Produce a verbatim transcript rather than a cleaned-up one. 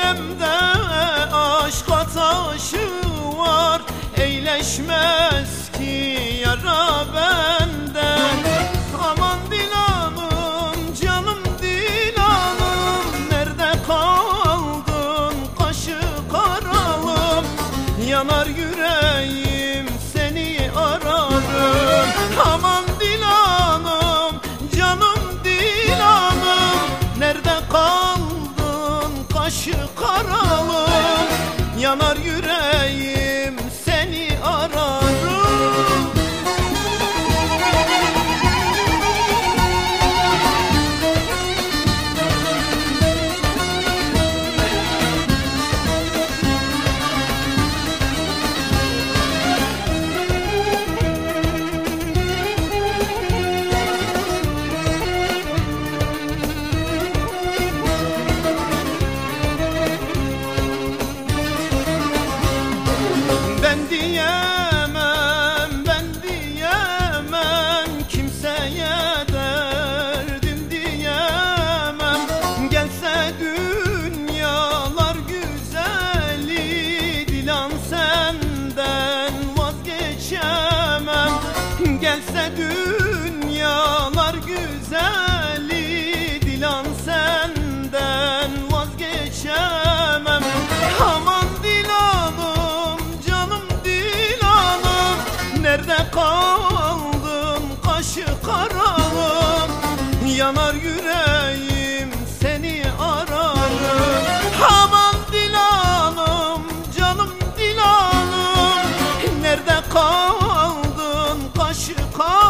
sinemde aşk ataşı var, eğleşmez ki yara bende. Aman Dilanım, canım Dilanım, nerede kaldın kaşı karalım? Yanar yüreğim seni ararım. Aman Dilanım, canım Dilanım, nerede kaldın kaşı karalım? Yanar yüreğim seni ararım. Ben diyemem, ben diyemem, kimseye derdim diyemem. Gelse dünyalar güzeli, Dilan senden vazgeçemem. Gelse dünyalar güzeli, Dilan senden vazgeçemem. Aman Dilanım, nerede kaldın kaşı karalım? Yanar yüreğim seni ararım. Aman Dilanım, canım Dilanım, nerede kaldın kaşı karalım?